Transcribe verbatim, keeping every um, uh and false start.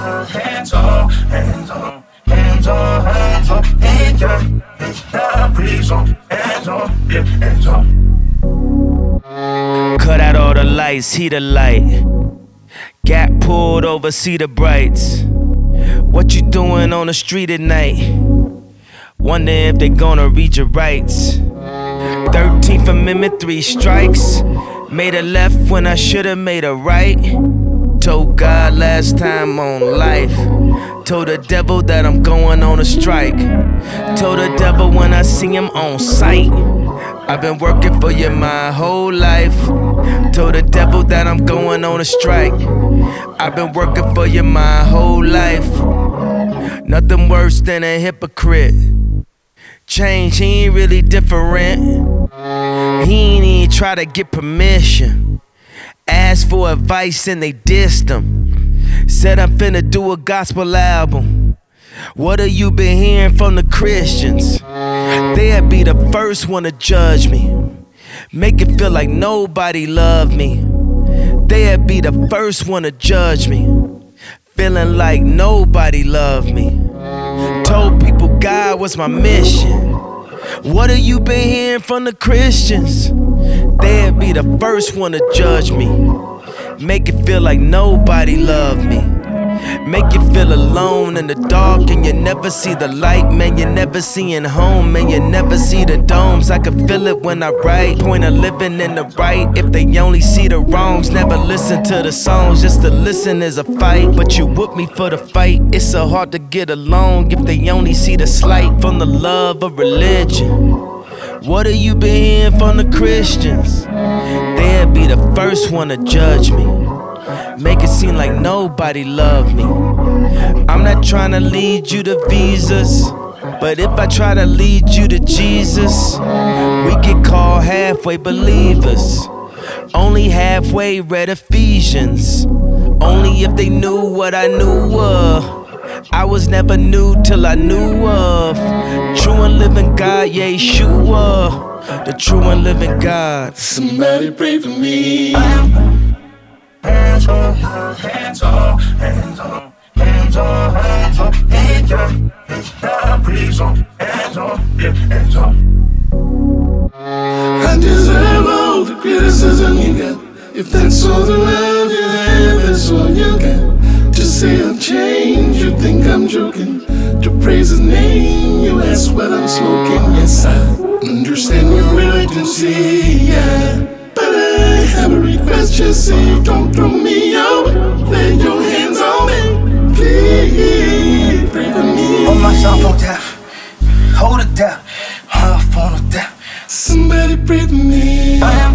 hands on, hands on, hands on, hands on, hands on, now breeze on, hands on, yeah, hands on. Cut out all the lights, heat the light. Got pulled over, see the brights. What you doing on the street at night? Wonder if they gonna read your rights. thirteenth Amendment, three strikes. Made a left when I should've made a right. Told God last time on life. Told the devil that I'm going on a strike. Told the devil when I see him on sight. I've been working for you my whole life. Told the devil that I'm going on a strike. I've been working for you my whole life. Nothing worse than a hypocrite. Change, he ain't really different. He ain't even try to get permission. Asked for advice and they dissed him. Said I'm finna do a gospel album. What have you been hearing from the Christians? They'd be the first one to judge me. Make it feel like nobody loved me. They'd be the first one to judge me. Feeling like nobody loved me. Told people God was my mission. What have you been hearing from the Christians? They'd be the first one to judge me. Make it feel like nobody loved me. Make you feel alone in the dark and you never see the light. Man, you never seeing home, man, you never see the domes. I can feel it when I write. Point of living in the right. If they only see the wrongs, never listen to the songs. Just to listen is a fight, but you whoop me for the fight. It's so hard to get along if they only see the slight from the love of religion. What have you been hearing from the Christians? They'd be the first one to judge me. Make it seem like nobody loved me. I'm not trying to lead you to visas, but if I try to lead you to Jesus, we get called halfway believers. Only halfway read Ephesians. Only if they knew what I knew of. I was never new till I knew of true and living God, Yeshua, the true and living God. Somebody pray for me. Hands on, hands on, hands on, hands on, hands on, hands on, now breeze on, hands on, yeah, hands on. I deserve all the criticism you got. If that's all the love you have, that's all you got. To say I've changed, you think I'm joking. To praise his name, you ask what I'm smoking. Yes, I understand your reluctancy, yeah. But I have a request, just say don't throw me out. Lay your hands on me, please pray for me. Hold myself on down, hold it down, half on it down. Somebody pray for me.